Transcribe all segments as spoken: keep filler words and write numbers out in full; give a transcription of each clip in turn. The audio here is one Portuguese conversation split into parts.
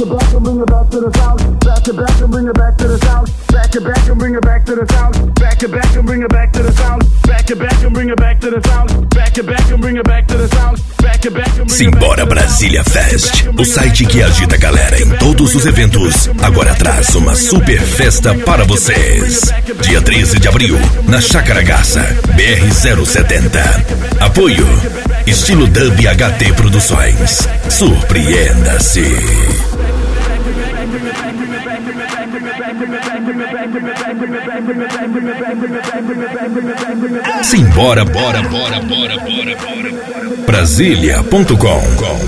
it back and bring it back to the sound. Back it back and bring it back to the sound. Back it back and bring it back to the sound. Back it back and bring it back to the sound. Back it back and bring it back to the sound. Back it back and bring it back to the sound. Back it back and bring it back to the sound. Simbora Brasília Fest, o site que agita a galera em todos os eventos. Agora traz uma super festa para vocês. Dia treze de abril, na Chácara Garça, B R zero setenta. Apoio Estilo Dub H T Produções. Surpreenda-se. Simbora, bora, bora, bora, bora, bora. Brasília ponto com.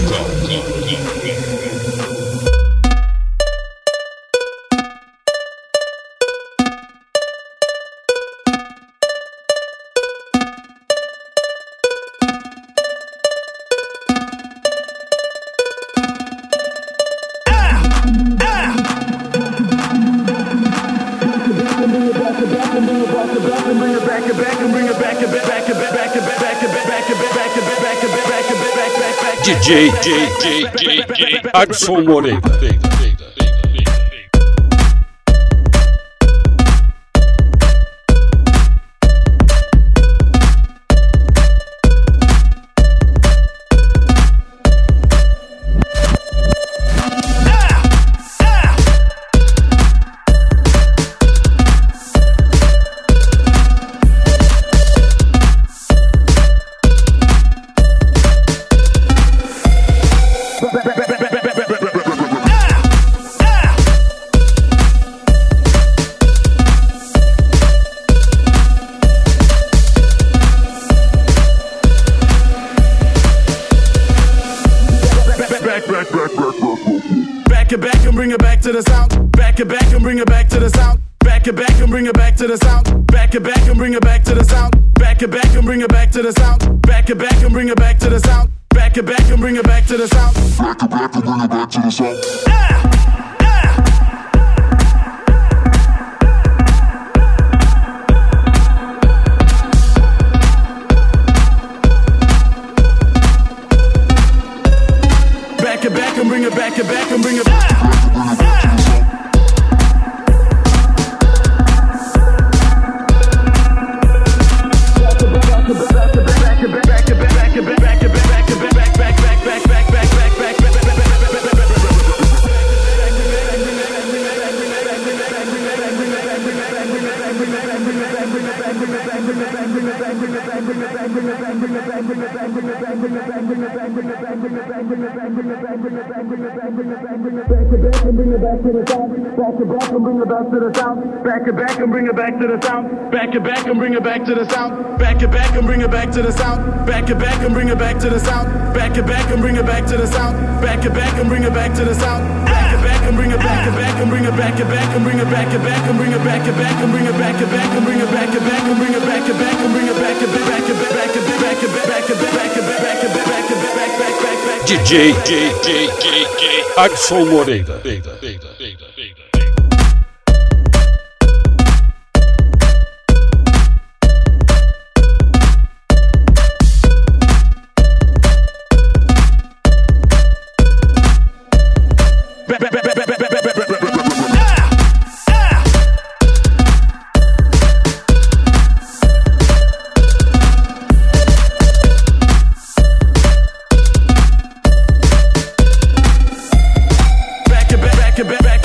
D J, D J, D J, Adson Moreira. Back it back and bring it back to the sound. Back it back and bring it back to the sound. Back it back and bring it back to the sound. Back it back and bring it back to the sound. Back it back and bring it back to the sound. Back it back and bring it back to the sound. Back it back and bring it back to the sound. Back it back and bring it back to the sound. Back it back and bring it back it back and bring it back. Back it back and bring it back to the sound. Back it back and bring it back to the sound. Back it back and bring it back to the sound. Back it back and bring it back to the sound. Back it back and bring it back to the sound. Back it back and bring it back to the sound. Back it back and bring it back it back and bring it back it back and bring it back it back and bring it back it back and bring it back it back and bring it back it back and bring it back it back and bring it back it back it back it back it back it back it back it back it back it. D J, D J, D J, Adson Moreira. Back